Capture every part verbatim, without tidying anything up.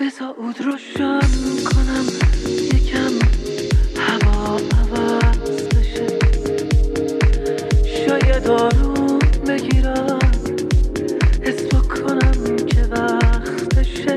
بذار اود روشن کنم یکم هوا عوض بشه، شاید آروم بگیرم حس بکنم که وقتشه.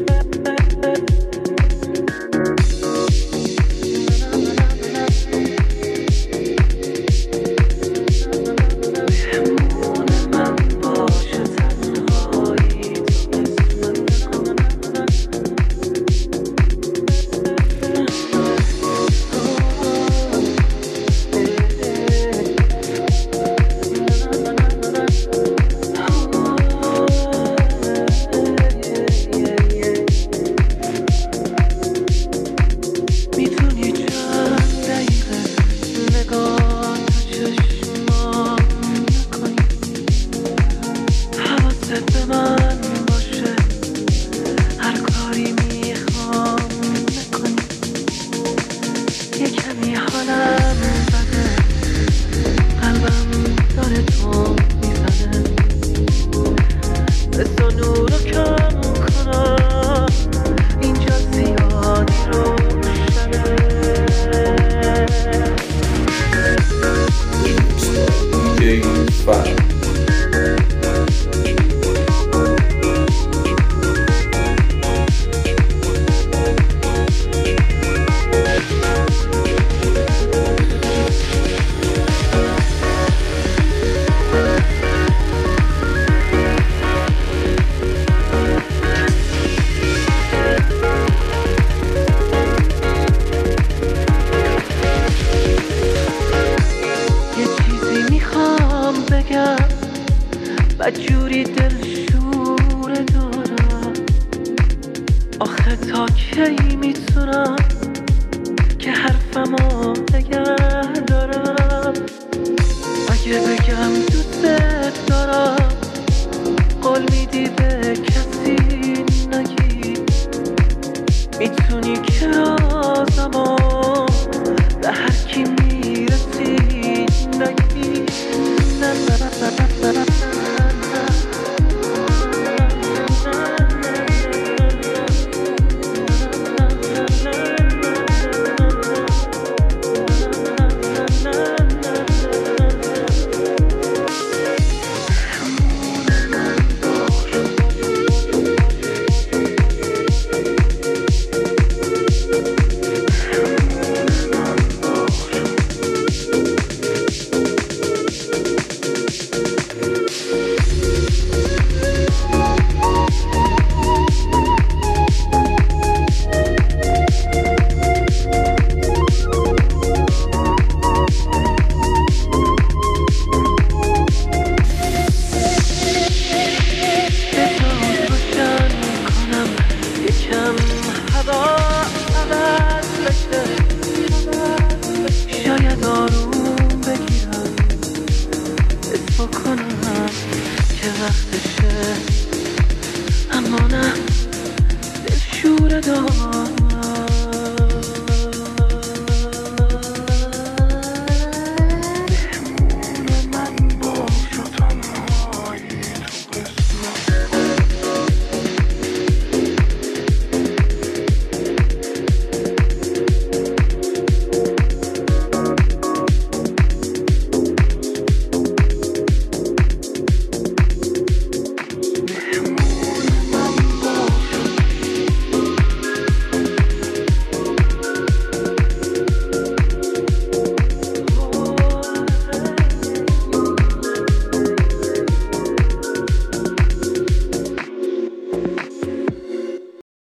بدجوری دلشور دارم، آخه تا کی میتونم که حرفمو نگه دارم؟ اگه بگم دوست دارم قول میدی به کسی نگی، میتونی که رازمو به هر کی میرسی نگی. نه نه نه نه شاید آروم بگیرم حس بکنم که وقتشه، اما نه دلشور دارم.